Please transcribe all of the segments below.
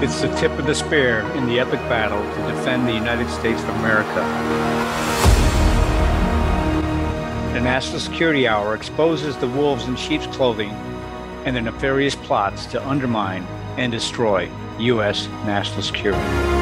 It's the tip of the spear in the epic battle to defend the United States of America. The National Security Hour exposes the wolves in sheep's clothing and their nefarious plots to undermine and destroy U.S. national security.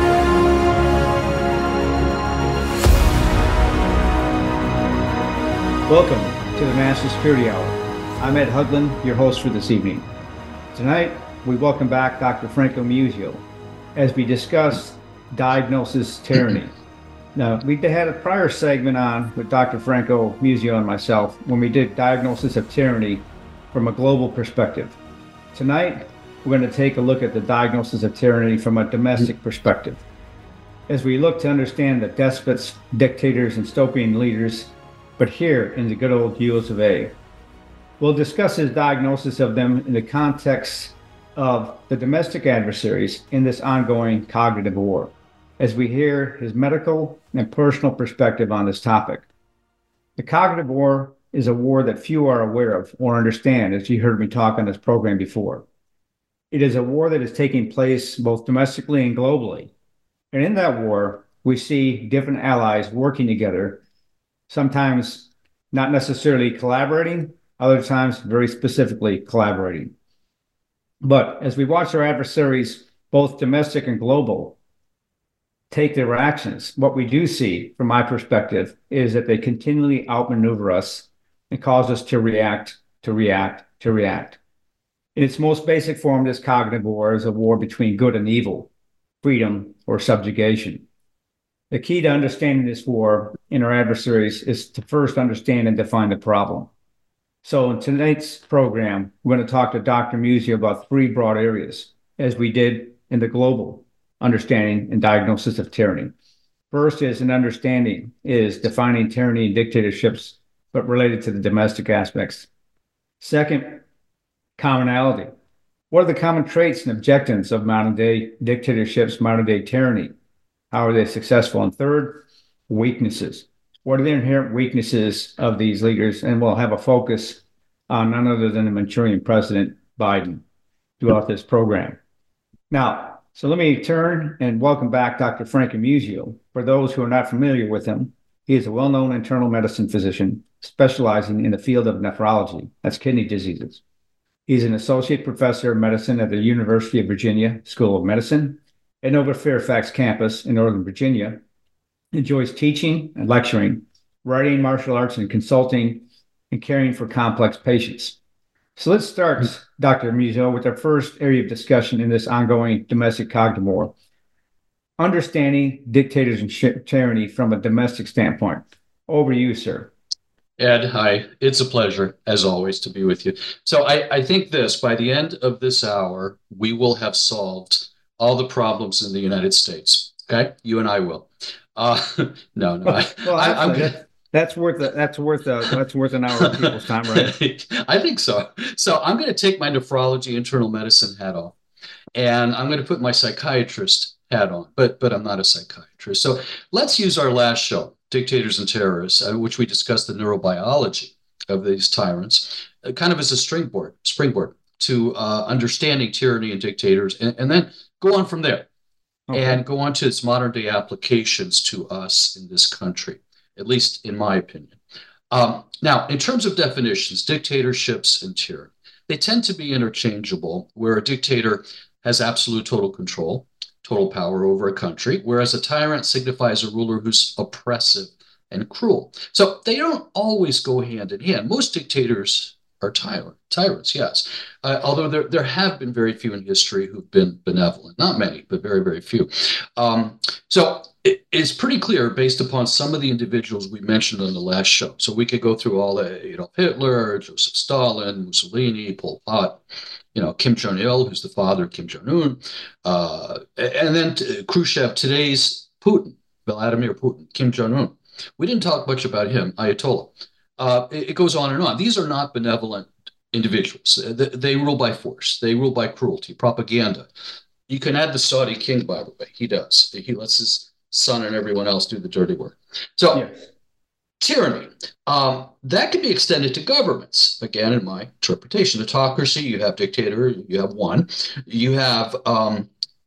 Welcome to the National Security Hour. I'm Ed Hugland, your host for this evening. Tonight, we welcome back Dr. Franco Muzio as we discuss diagnosis tyranny. Now, we had a prior segment on with Dr. Franco Muzio and myself when we did diagnosis of tyranny from a global perspective. Tonight, we're going to take a look at the diagnosis of tyranny from a domestic perspective, as we look to understand the despots, dictators, and dystopian leaders, but here in the good old US of A. We'll discuss his diagnosis of them in the context of the domestic adversaries in this ongoing cognitive war, as we hear his medical and personal perspective on this topic. The cognitive war is a war that few are aware of or understand, as you heard me talk on this program before. It is a war that is taking place both domestically and globally. And in that war, we see different allies working together, sometimes not necessarily collaborating, other times very specifically collaborating. But as we watch our adversaries, both domestic and global, take their actions, what we do see, from my perspective, is that they continually outmaneuver us and cause us to react. In its most basic form, this cognitive war is a war between good and evil, freedom or subjugation. The key to understanding this war in our adversaries is to first understand and define the problem. So in tonight's program, we're going to talk to Dr. Muzio about three broad areas, as we did in the global understanding and diagnosis of tyranny. First is defining tyranny and dictatorships, but related to the domestic aspects. Second, commonality. What are the common traits and objectives of modern-day dictatorships, modern-day tyranny? How are they successful? And third, weaknesses. What are the inherent weaknesses of these leaders? And we'll have a focus on none other than the Manchurian President, Biden, throughout this program. Now, so let me turn and welcome back Dr. Franco Muzio. For those who are not familiar with him, he is a well-known internal medicine physician specializing in the field of nephrology, that's kidney diseases. He's an associate professor of medicine at the University of Virginia School of Medicine at Nova Fairfax campus in Northern Virginia. Enjoys teaching and lecturing, writing martial arts and consulting, and caring for complex patients. So let's start, Dr. Muzio, with our first area of discussion in this ongoing domestic cognitive war. Understanding dictators and tyranny from a domestic standpoint. Over to you, sir. Ed, hi. It's a pleasure, as always, to be with you. So I think by the end of this hour, we will have solved all the problems in the United States. Okay? You and I will. No. That's worth an hour of people's time, right? I think so. So I'm going to take my nephrology internal medicine hat off, and I'm going to put my psychiatrist hat on, but I'm not a psychiatrist. So let's use our last show, Dictators and Terrorists, which we discussed the neurobiology of these tyrants, kind of as a springboard to understanding tyranny and dictators, and then go on from there. Okay. And go on to its modern day applications to us in this country, at least in my opinion. Now, in terms of definitions, dictatorships and tyranny, they tend to be interchangeable, where a dictator has absolute total control, total power over a country, whereas a tyrant signifies a ruler who's oppressive and cruel. So they don't always go hand in hand. Most dictators are tyrants, yes. Although there have been very few in history who've been benevolent. Not many, but very, very few. So it's pretty clear based upon some of the individuals we mentioned on the last show. So we could go through all Adolf Hitler, Joseph Stalin, Mussolini, Pol Pot, Kim Jong-il, who's the father of Kim Jong-un, and then Khrushchev, today's Putin, Vladimir Putin, Kim Jong-un. We didn't talk much about him, Ayatollah. It goes on and on. These are not benevolent individuals. They rule by force. They rule by cruelty, propaganda. You can add the Saudi king, by the way. He does. He lets his son and everyone else do the dirty work. So yes. Tyranny, that can be extended to governments. Again, in my interpretation, autocracy, you have dictator, you have one. You have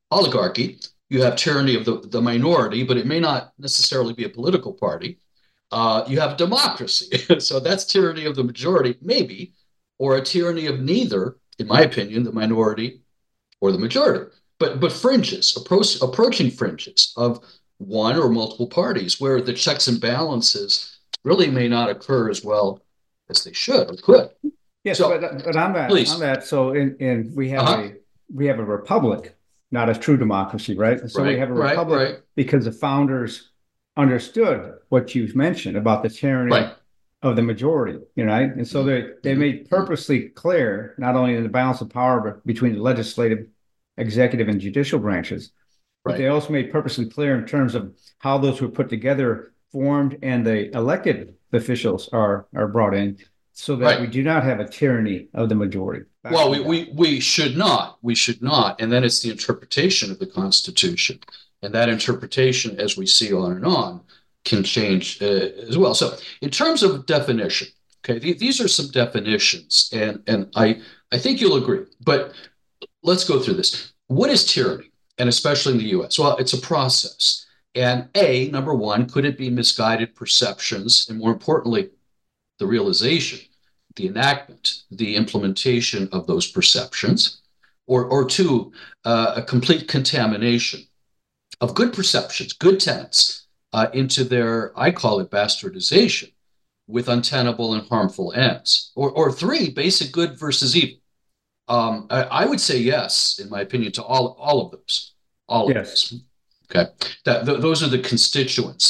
oligarchy. You have tyranny of the minority, but it may not necessarily be a political party. You have democracy. So that's tyranny of the majority, maybe, or a tyranny of neither, in my opinion, the minority or the majority. But fringes, approaching fringes of one or multiple parties where the checks and balances really may not occur as well as they should or could. Yes, So but on please. that, so in Uh-huh. we have a republic, not a true democracy, right? And so we Right, have a right, republic right, because the founders understood what you've mentioned about the right. tyranny of the majority, you know, right? And so Mhm, they mhm, made mhm. purposely clear not only in the balance of power but between the legislative, executive, and judicial branches, but they Right, also made purposely clear in terms of how those were put together, formed, and the elected officials are brought in so that right. we do not have a tyranny of the majority. Well, Back me down. we should not. We should not. And then it's the interpretation of the Constitution. And that interpretation, as we see on, can change as well. So, in terms of definition, okay, these are some definitions, and I think you'll agree. But let's go through this. What is tyranny? And especially in the US? Well, it's a process. And number one, could it be misguided perceptions? And more importantly, the realization, the enactment, the implementation of those perceptions, or two, a complete contamination of good perceptions, good tenets, into their, I call it bastardization, with untenable and harmful ends, or three, basic good versus evil. I would say yes, in my opinion, to all of those, all of Yes. those. Okay, those are the constituents,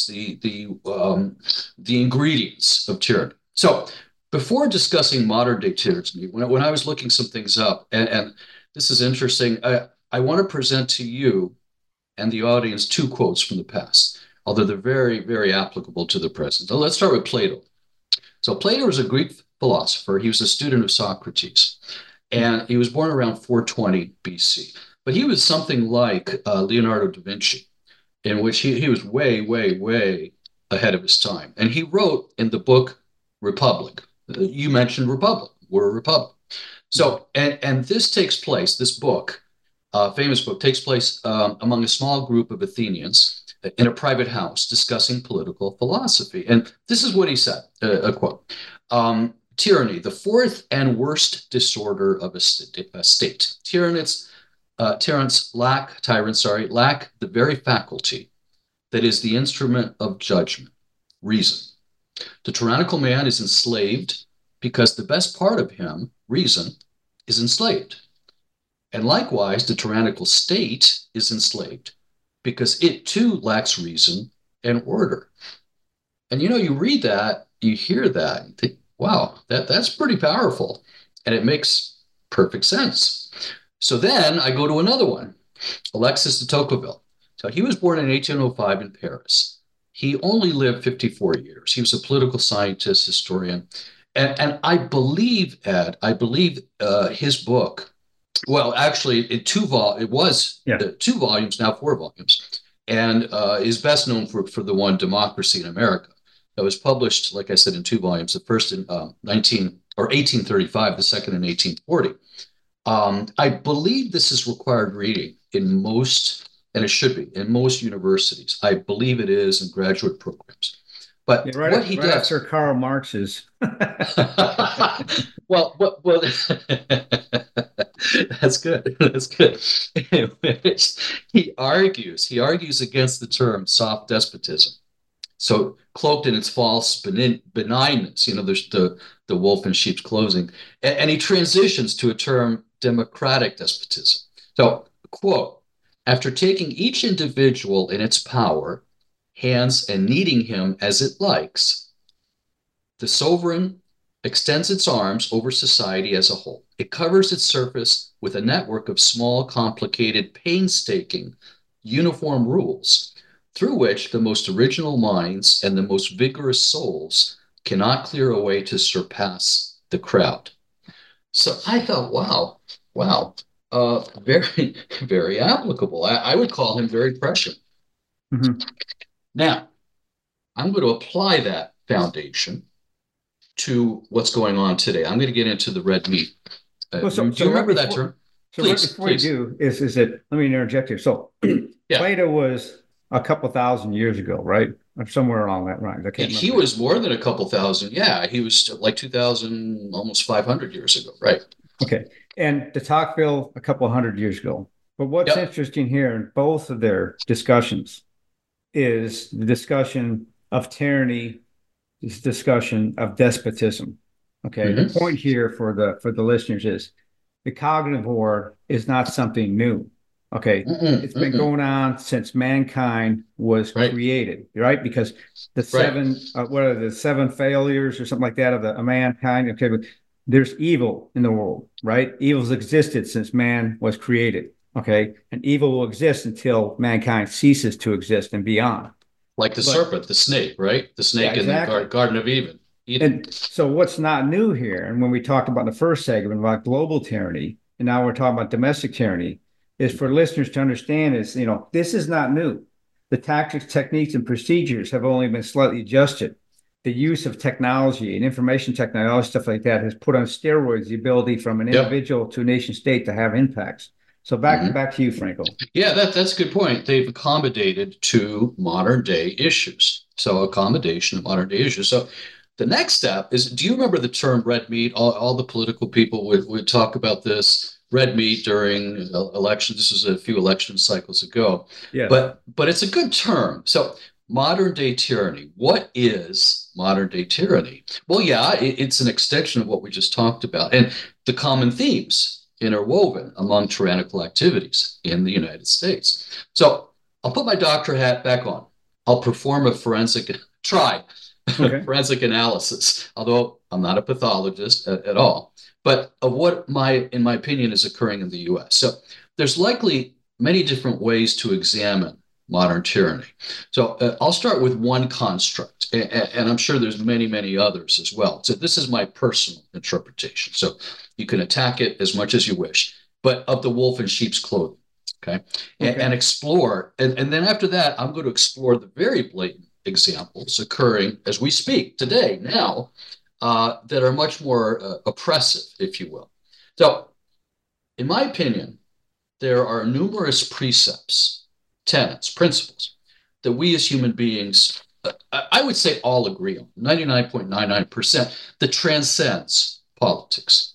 the ingredients of tyranny. So before discussing modern day tyranny, when I was looking some things up, and this is interesting, I want to present to you and the audience two quotes from the past, although they're very, very applicable to the present. Now, let's start with Plato. So Plato was a Greek philosopher. He was a student of Socrates, and he was born around 420 BC. But he was something like Leonardo da Vinci, in which he was way, way, way ahead of his time. And he wrote in the book Republic. You mentioned Republic. We're a republic. So, and this takes place, this book, famous book, takes place among a small group of Athenians in a private house discussing political philosophy. And this is what he said, a quote. Tyranny, the fourth and worst disorder of a state. Tyrants lack the very faculty that is the instrument of judgment, reason. The tyrannical man is enslaved because the best part of him, reason, is enslaved. And likewise, the tyrannical state is enslaved because it too lacks reason and order. And you read that, you hear that, and think, wow, that's pretty powerful. And it makes perfect sense. So then I go to another one, Alexis de Tocqueville. So he was born in 1805 in Paris. He only lived 54 years. He was a political scientist, historian. And I believe, Ed, his book, well, actually, it was Yeah. 2 volumes, now 4 volumes, and is best known for the one Democracy in America that was published, like I said, in 2 volumes. The first in 1835, the second in 1840. I believe this is required reading in most, and it should be in most universities. I believe it is in graduate programs. Yeah, But what he right after does, Karl Marx's. well, that's good. That's good. He argues against the term soft despotism. So cloaked in its false benignness, there's the wolf in sheep's clothing, and he transitions to a term democratic despotism. So, quote, after taking each individual in its power, hands and kneading him as it likes, the sovereign extends its arms over society as a whole. It covers its surface with a network of small, complicated, painstaking, uniform rules through which the most original minds and the most vigorous souls cannot clear a way to surpass the crowd. So I thought, wow, very, very applicable. I would call him very prescient. Mhm. Now, I'm going to apply that foundation to what's going on today. I'm going to get into the red meat. Well, Do you remember that term? So right Please, before you please. do is that let me interject here. So Yeah. Plato was a couple thousand years ago, right? Or somewhere along that line. I can't He remember. was more than a couple thousand. Yeah, he was like 2,000, almost 500 years ago. Right. Okay. And de Tocqueville a couple hundred years ago. But what's Yep. interesting here in both of their discussions is the discussion of tyranny, this discussion of despotism. Okay. The Hmm. point here for the listeners is the carnivore is not something new. Okay. Mm-mm, It's been mm-mm. going on since mankind was Right. created, right? Because the Right. seven, what are the seven failures or something like that of of mankind? Okay. But there's evil in the world, right? Evil's existed since man was created. Okay. And evil will exist until mankind ceases to exist and beyond. Like the But serpent, the snake, right? The yeah, snake in the exactly. Garden of Eden. And so what's not new here, and when we talked about in the first segment about global tyranny, and now we're talking about domestic tyranny, is for listeners to understand is, this is not new. The tactics, techniques, and procedures have only been slightly adjusted. The use of technology and information technology, stuff like that, has put on steroids the ability from an Yep. individual to a nation state to have impacts. So Hmm. back to you, Franco. Yeah, that's a good point. They've accommodated to modern day issues. So accommodation of modern day issues. So the next step is, do you remember the term red meat? All the political people would talk about this red meat during elections. This was a few election cycles ago, Yes. but it's a good term. So modern day tyranny. What is modern day tyranny? Well, yeah, it's an extension of what we just talked about, and the common themes interwoven among tyrannical activities in the United States. So I'll put my doctor hat back on. I'll perform a try Okay. forensic analysis, although I'm not a pathologist at all, but of what in my opinion, is occurring in the US. So there's likely many different ways to examine modern tyranny. So I'll start with one construct, and I'm sure there's many others as well. So this is my personal interpretation. So you can attack it as much as you wish, but of the wolf in sheep's clothing. Okay. And Okay. explore. And then after that, I'm going to explore the very blatant examples occurring as we speak today, now, that are much more oppressive, if you will. So, in my opinion, there are numerous precepts, tenets, principles that we as human beings, I would say all agree on, 99.99%, that transcends politics.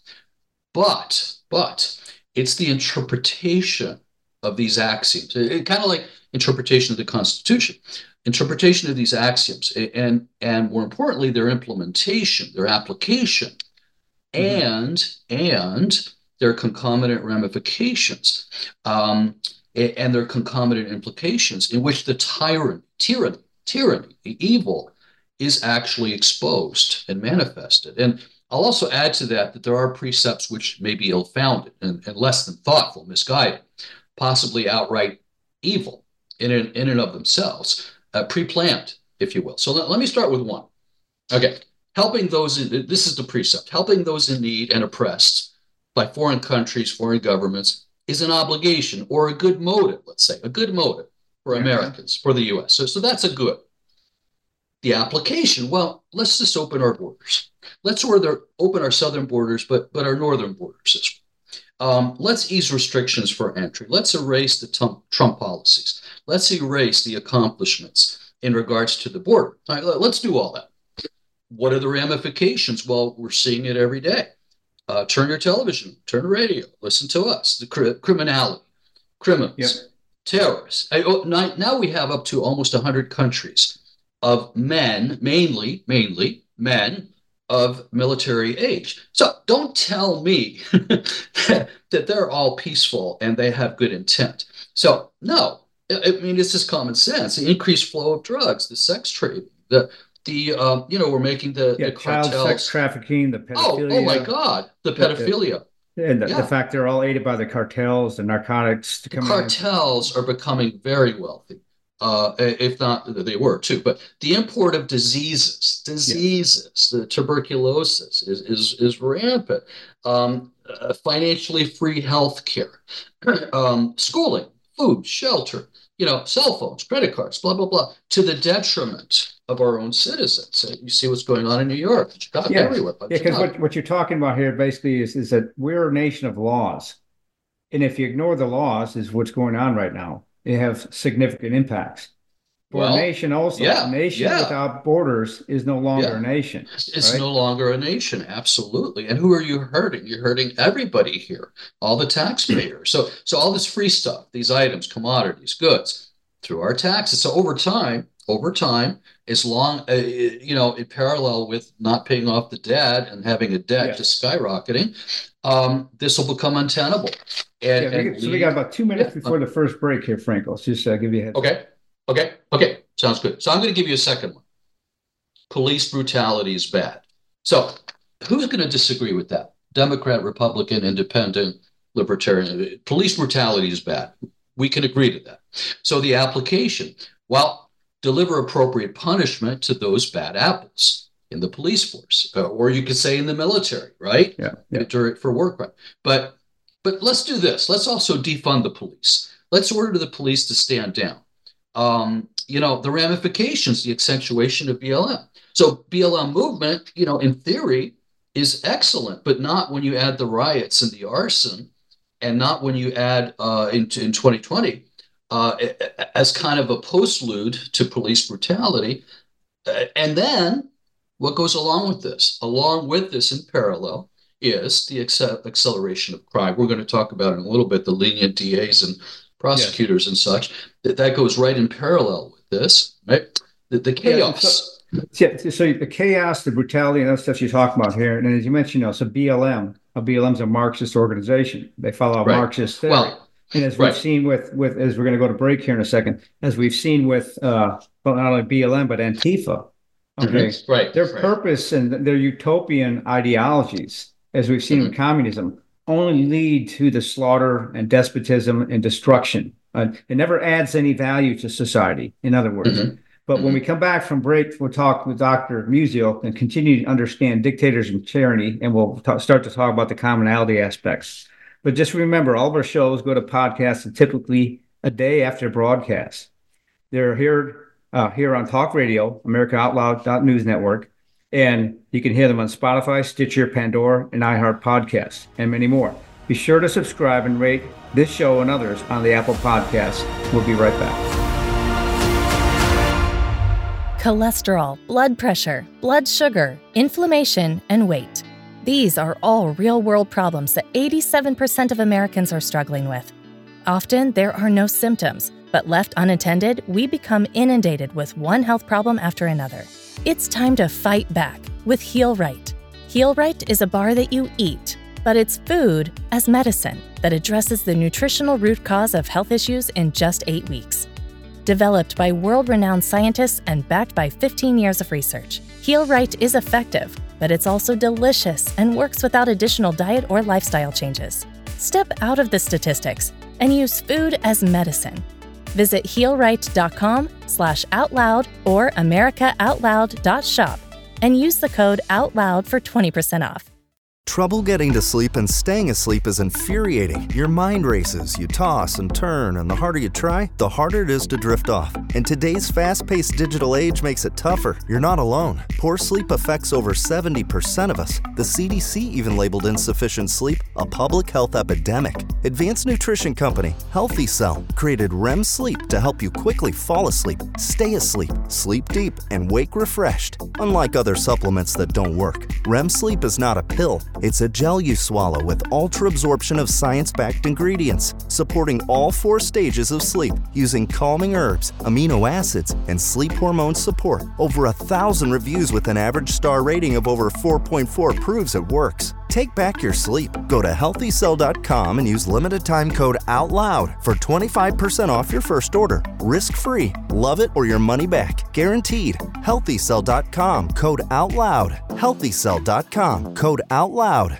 But it's the interpretation of these axioms, kind of like interpretation of the Constitution, interpretation of these axioms, and more importantly, their implementation, their application, Mhm. and their concomitant ramifications, um, and their concomitant implications, in which the tyranny, the evil, is actually exposed and manifested. And I'll also add to that that there are precepts which may be ill-founded and less than thoughtful, misguided, possibly outright evil in and of themselves, pre-planned, if you will. So let me start with one. Okay. Helping those in, this is the precept, helping those in need and oppressed by foreign countries, foreign governments is an obligation or a good motive, let's say, a good motive for Yeah. Yeah. Americans, for the US. So that's a good. The application, well, let's just open our borders. Let's open our southern borders, but our northern borders as well. Let's ease restrictions for entry. Let's erase the Trump policies. Let's erase the accomplishments in regards to the border. All right, let's do all that. What are the ramifications? Well, we're seeing it every day. Turn your television, turn the radio, listen to us. The criminality, criminals, Yep. terrorists. Now we have up to almost 100 countries of men, mainly men of military age. So don't tell me that they're all peaceful and they have good intent. So no, I mean, it's just common sense. The increased flow of drugs, the sex trade, we're making the Yeah. Child sex cartels. trafficking, the Oh my pedophilia, God, the the pedophilia. and the Yeah, fact they're all aided by the cartels, the narcotics the coming in. cartels are becoming very wealthy. If not, they were too. But the import of Yes. the tuberculosis is rampant. Financially free health care, schooling, food, shelter, cell phones, credit cards, blah, blah, blah, to the detriment of our own citizens. You see what's going on in New York, Chicago, Yes. everywhere, Yeah, but because Chicago. what you're talking about here basically is that we're a nation of laws. And if you ignore the laws, is what's going on right now. They have significant impacts. For a Well, nation also, a yeah, nation yeah, without borders is no longer yeah. a nation, It's right? no longer a nation, absolutely. And who are you hurting? You're hurting everybody here, all the taxpayers. So all this free stuff, these items, commodities, goods, through our taxes. So over time, as long in parallel with not paying off the debt and having a debt Yes. just skyrocketing, this will become untenable and Yeah, so we got lead. about 2 minutes Yeah. before the first break here, Frank. Let's just give you a heads up. Okay. Okay. Sounds good. So I'm going to give you a second one. Police brutality is bad. So who's going to disagree with that? Democrat, Republican, Independent, Libertarian. Police brutality is bad. We can agree to that. So the application, well, deliver appropriate punishment to those bad apples in the police force, or you could say in the military, right? Yeah. For work, right? But let's do this. Let's also defund the police. Let's order the police to stand down. The ramifications, the accentuation of BLM. So BLM movement, in theory, is excellent, but not when you add the riots and the arson, and not when you add in 2020 as kind of a postlude to police brutality. And then what goes along with this? Along with this in parallel is the acceleration of crime. We're going to talk about in a little bit the lenient DAs and prosecutors and such. That goes right in parallel with this, right? The chaos. Yeah, so the chaos, the brutality, and that stuff you're talking about here. And as you mentioned, so BLM's a Marxist organization. They follow a Marxist theory. Well, and as we've seen with as we're going to go to break here in a second, as we've seen with not only BLM but Antifa, okay, their purpose and their utopian ideologies, as we've seen with communism, only lead to the slaughter and despotism and destruction. It never adds any value to society, in other words. But when we come back from break, we'll talk with Dr. Musial and continue to understand dictators and tyranny, and we'll start to talk about the commonality aspects. But just remember, all of our shows go to podcasts and typically a day after broadcast. They're here on Talk Radio, America Out Loud News Network, and you can hear them on Spotify, Stitcher, Pandora, and iHeart Podcasts, and many more. Be sure to subscribe and rate this show and others on the Apple Podcasts. We'll be right back. Cholesterol, blood pressure, blood sugar, inflammation, and weight. These are all real-world problems that 87% of Americans are struggling with. Often, there are no symptoms, but left unattended, we become inundated with one health problem after another. It's time to fight back with Heal Right. Heal Right is a bar that you eat, but it's food as medicine that addresses the nutritional root cause of health issues in just 8 weeks. Developed by world-renowned scientists and backed by 15 years of research, Heal Right is effective, but it's also delicious and works without additional diet or lifestyle changes. Step out of the statistics and use food as medicine. Visit healright.com/outloud or americaoutloud.shop and use the code OUTLOUD for 20% off. Trouble getting to sleep and staying asleep is infuriating. Your mind races, you toss and turn, and the harder you try, the harder it is to drift off. And today's fast-paced digital age makes it tougher. You're not alone. Poor sleep affects over 70% of us. The CDC even labeled insufficient sleep a public health epidemic. Advanced nutrition company Healthy Cell created REM sleep to help you quickly fall asleep, stay asleep, sleep deep, and wake refreshed. Unlike other supplements that don't work, REM sleep is not a pill. It's a gel you swallow with ultra-absorption of science-backed ingredients, supporting all 4 stages of sleep using calming herbs, amino acids, and sleep hormone support. Over 1,000 reviews with an average star rating of over 4.4 proves it works. Take back your sleep. Go to healthycell.com and use limited time code OUTLOUD for 25% off your first order. Risk-free. Love it or your money back. Guaranteed. Healthycell.com code OUTLOUD. Healthycell.com code OUTLOUD.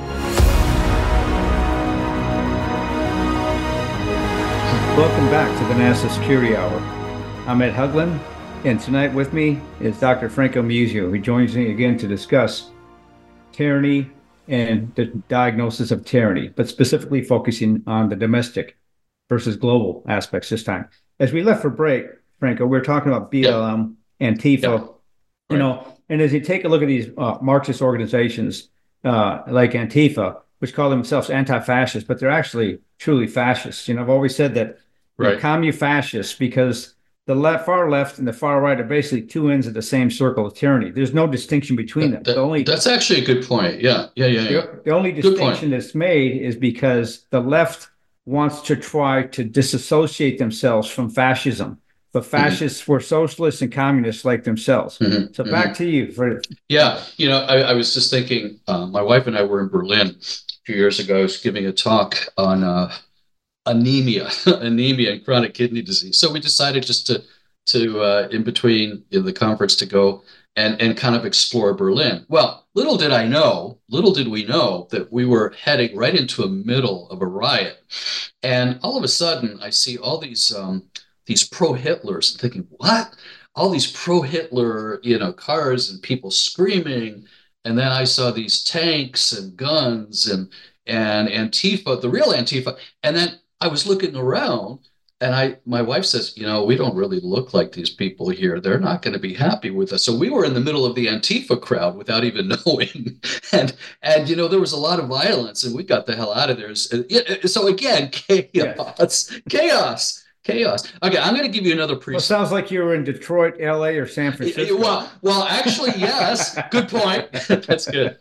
Welcome back to the NASA Security Hour. I'm Ed Hugland, and tonight with me is Dr. Franco Musial, who joins me again to discuss tyranny and the diagnosis of tyranny, but specifically focusing on the domestic versus global aspects this time. As we left for break, Franco, we were talking about BLM, Antifa, and as you take a look at these Marxist organizations like Antifa, which call themselves anti-fascists, but they're actually truly fascists. I've always said that Right. commu-fascists, because the far left and the far right are basically two ends of the same circle of tyranny. There's no distinction between them. That's actually a good point. Yeah. The only Good point. distinction that's made is because the left wants to try to disassociate themselves from fascism. But fascists were socialists and communists like themselves. So back to you. Yeah. I was just thinking, my wife and I were in Berlin a few years ago. I was giving a talk on anemia and chronic kidney disease. So we decided just to in between the conference to go and kind of explore Berlin. Well, little did we know that we were heading right into the middle of a riot. And all of a sudden I see all these pro-Hitlers, thinking, what? All these pro-Hitler, cars and people screaming. And then I saw these tanks and guns and Antifa, the real Antifa. And then I was looking around, and my wife says, we don't really look like these people here. They're not going to be happy with us. So we were in the middle of the Antifa crowd without even knowing. And there was a lot of violence, and we got the hell out of there. So again, chaos. Okay, I'm going to give you another Well, sounds like you were in Detroit, LA, or San Francisco. Well, actually, yes. Good point. That's good.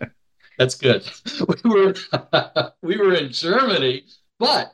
We were in Germany, but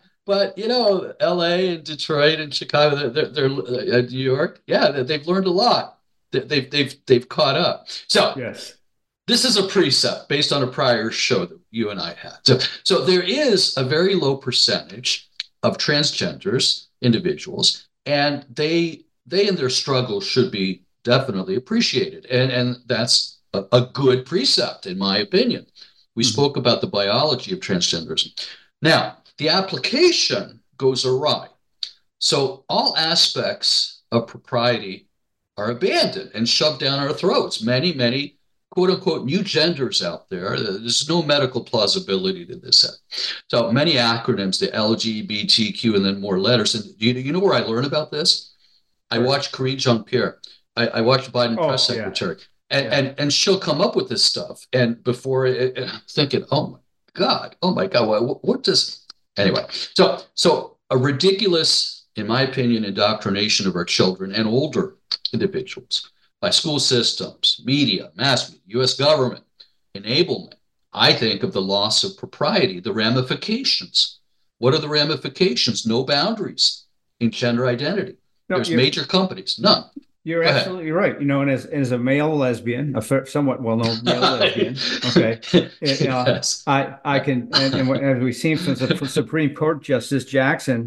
LA and Detroit and Chicago, they're New York. Yeah, they've learned a lot. They've caught up. So yes, this is a precept based on a prior show that you and I had. So there is a very low percentage of transgenders individuals, and they in their struggle should be definitely appreciated, and that's a good precept in my opinion. We spoke about the biology of transgenderism. Now the application goes awry, so all aspects of propriety are abandoned and shoved down our throats. Many quote unquote new genders out there. There's no medical plausibility to this. So many acronyms, the LGBTQ, and then more letters. And you know where I learn about this? I watch Karine Jean-Pierre. I watch the Biden press secretary, and she'll come up with this stuff. And before thinking, oh my God, what does, anyway. So a ridiculous, in my opinion, indoctrination of our children and older individuals by school systems, media, mass media, U.S. government, enablement. I think of the loss of propriety, the ramifications. What are the ramifications? No boundaries in gender identity. There's major companies, none. You're absolutely right. And as a male lesbian, a somewhat well-known male lesbian, okay, Yes. I can, and as we've seen from the Supreme Court Justice Jackson,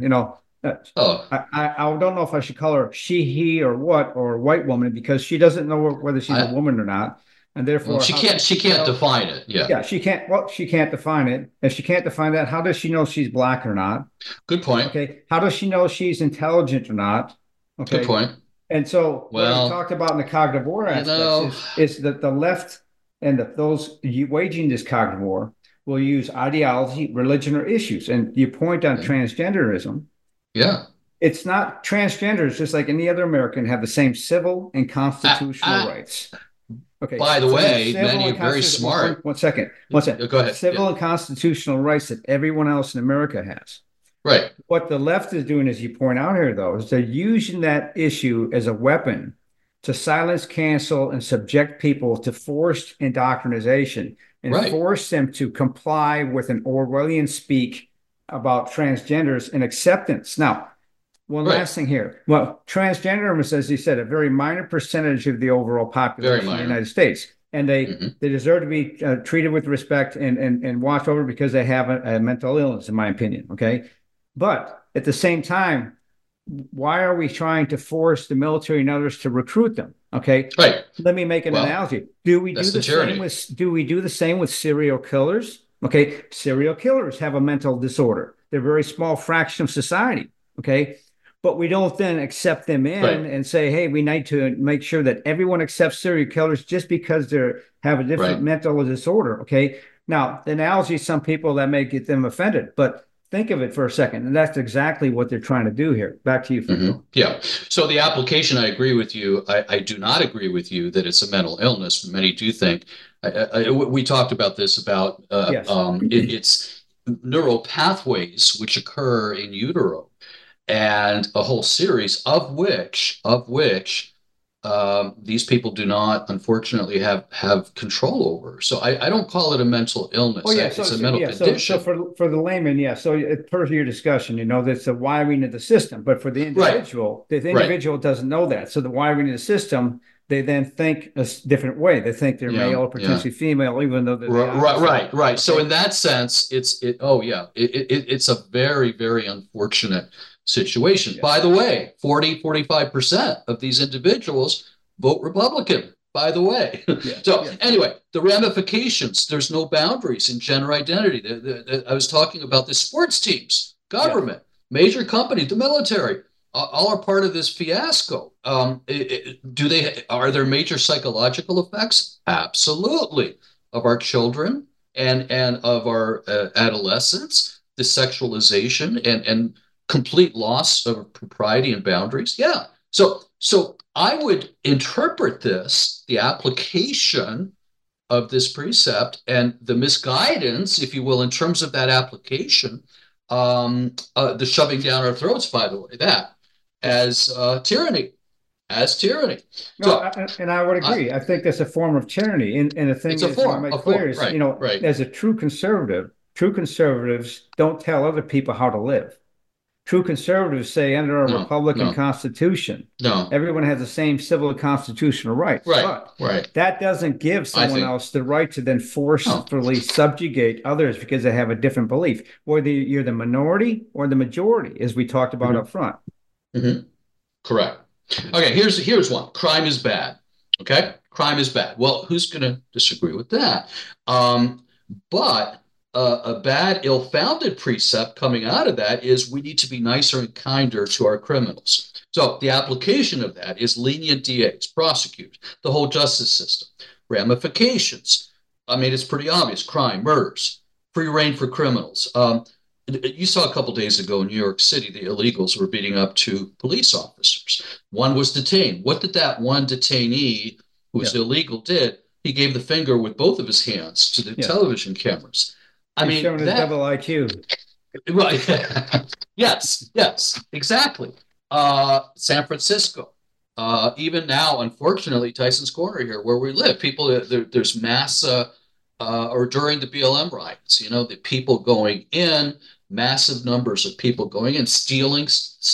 I don't know if I should call her she, he, or what, or a white woman, because she doesn't know whether she's a woman or not, and therefore she can't define it. Yeah, she can't. Well, she can't define it. If she can't define that, how does she know she's black or not? Good point. Okay, how does she know she's intelligent or not? Okay, good point. And so what we talked about in the cognitive war aspects is that the left and those waging this cognitive war will use ideology, religion, or issues. And you point on transgenderism. Yeah. It's not transgenders, just like any other American, have the same civil and constitutional rights. Okay. By the way, many are very smart. One second. Go ahead. Civil and constitutional rights that everyone else in America has. Right. What the left is doing, as you point out here, though, is they're using that issue as a weapon to silence, cancel, and subject people to forced indoctrination and force them to comply with an Orwellian speak about transgenders and acceptance. Now, one last thing here. Well, transgenderism is, as you said, a very minor percentage of the overall population of the United States. And they deserve to be treated with respect and watched over because they have a mental illness, in my opinion. Okay. But at the same time, why are we trying to force the military and others to recruit them? Okay. Right. Let me make an analogy. Do we do the same with serial killers? Okay. Serial killers have a mental disorder. They're a very small fraction of society. Okay. But we don't then accept them in and say, hey, we need to make sure that everyone accepts serial killers just because they have a different mental disorder. Okay. Now, the analogy, some people that may get them offended, but think of it for a second, and that's exactly what they're trying to do here. Back to you, Franco. Yeah. So the application, I agree with you. I do not agree with you that it's a mental illness. Many do think. We talked about this about Yes. It's neural pathways which occur in utero, and a whole series of which these people do not, unfortunately, have control over. So I don't call it a mental illness. Oh, yeah. It's a mental condition. So for the layman, yeah. So per your discussion, that's the wiring of the system. But for the individual, the individual doesn't know that. So the wiring of the system, they then think a different way. They think they're male or potentially female, even though they're right. So in that sense, it's a very, very unfortunate situation. Yeah. By the way, 45% of these individuals vote Republican, by the way. Anyway, the ramifications, there's no boundaries in gender identity. I was talking about the sports teams, government, major companies, the military, all are part of this fiasco. Are there major psychological effects? Absolutely. Of our children and of our adolescents, the sexualization and complete loss of propriety and boundaries. Yeah. So I would interpret the application of this precept and the misguidance, if you will, in terms of that application, the shoving down our throats, by the way, as tyranny. No, and I would agree. I think that's a form of tyranny. And the thing is, as a true conservatives don't tell other people how to live. True conservatives say under a Republican Constitution, everyone has the same civil and constitutional rights. But that doesn't give someone else the right to then forcefully subjugate others because they have a different belief, whether you're the minority or the majority, as we talked about up front. Correct. Okay, here's one. Crime is bad. Okay, crime is bad. Well, who's going to disagree with that? But a bad, ill-founded precept coming out of that is we need to be nicer and kinder to our criminals. So the application of that is lenient DAs, prosecute, the whole justice system. Ramifications. I mean, it's pretty obvious. Crime, murders, free reign for criminals. You saw a couple of days ago in New York City, the illegals were beating up two police officers. One was detained. What did that one detainee who was illegal did? He gave the finger with both of his hands to the television cameras. He's showing his double IQ. Right. Yes, exactly. San Francisco. Even now, unfortunately, Tyson's Corner here, where we live, people, there's mass, or during the BLM riots, the people going in, massive numbers of people going in, stealing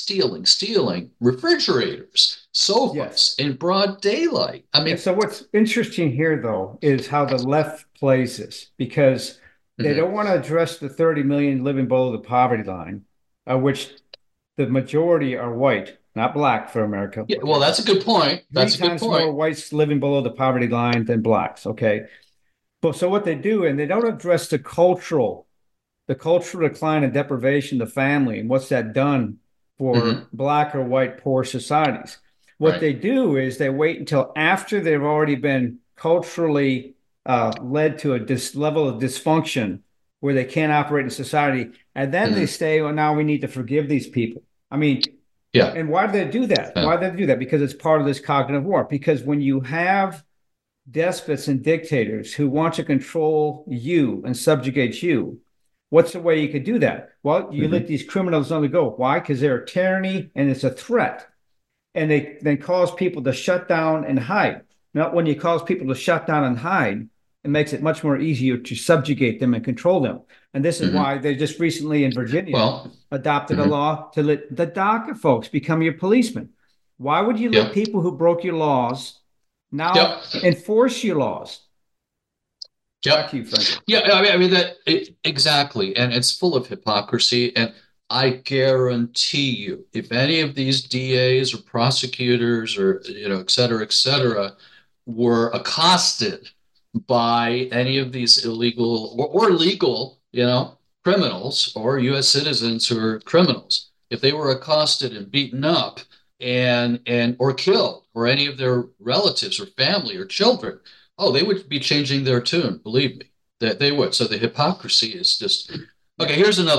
refrigerators, sofas in broad daylight. I mean, so what's interesting here, though, is how the left plays this, because they don't want to address the 30 million living below the poverty line, which the majority are white, not black for America. Yeah, well, that's a good point. That's Three times more whites living below the poverty line than blacks. Okay. But so what they do, and they don't address the cultural decline and deprivation of the family and what's that done for black or white poor societies. What they do is they wait until after they've already been culturally led to this level of dysfunction where they can't operate in society. And then they say, well, now we need to forgive these people. I mean, and why do they do that? Why do they do that? Because it's part of this cognitive war. Because when you have despots and dictators who want to control you and subjugate you, what's the way you could do that? Well, you let these criminals on the go. Why? Because they're a tyranny and it's a threat. And they then cause people to shut down and hide. Now, when you cause people to shut down and hide, it makes it much more easier to subjugate them and control them. And this is why they just recently in Virginia adopted a law to let the DACA folks become your policemen. Why would you let people who broke your laws now enforce your laws? Back to you, Frank. I mean exactly. And it's full of hypocrisy. And I guarantee you, if any of these DAs or prosecutors or, et cetera, were accosted by any of these illegal or legal, criminals or U.S. citizens who are criminals, if they were accosted and beaten up and or killed, or any of their relatives or family or children, they would be changing their tune, believe me, that they would. So the hypocrisy is just okay. Here's another one.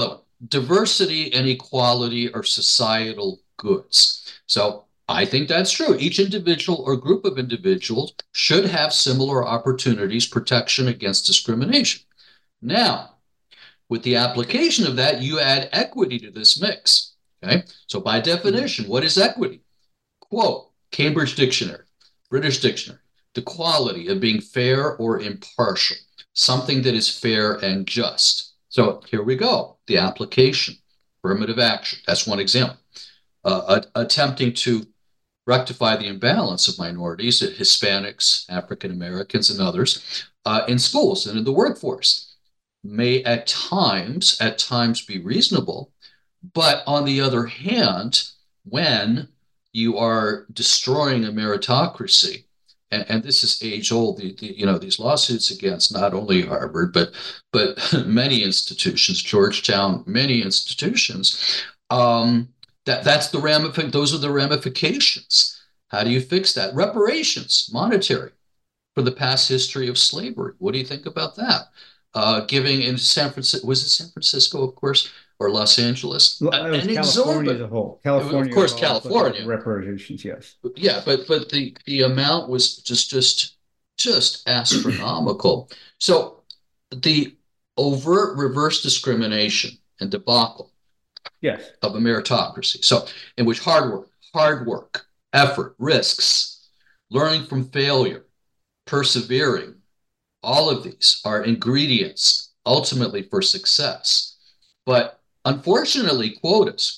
diversity and equality are societal goods. So I think that's true. Each individual or group of individuals should have similar opportunities, protection against discrimination. Now, with the application of that, you add equity to this mix. Okay. So by definition, what is equity? Quote, Cambridge Dictionary, British Dictionary, the quality of being fair or impartial, something that is fair and just. So here we go. The application, affirmative action. That's one example. Attempting to rectify the imbalance of minorities, Hispanics, African Americans, and others in schools and in the workforce may at times be reasonable. But on the other hand, when you are destroying a meritocracy, and this is age old, these lawsuits against not only Harvard, but many institutions, Georgetown, many institutions, those are the ramifications. How do you fix that? Reparations, monetary, for the past history of slavery. What do you think about that? Giving in San Francisco, was it San Francisco, of course, or Los Angeles? It was California as a whole. California, of course, California. Reparations, yes. Yeah, but the amount was just astronomical. So the overt reverse discrimination and debacle, yes, of a meritocracy. So in which hard work, effort, risks, learning from failure, persevering, all of these are ingredients ultimately for success. But unfortunately, quotas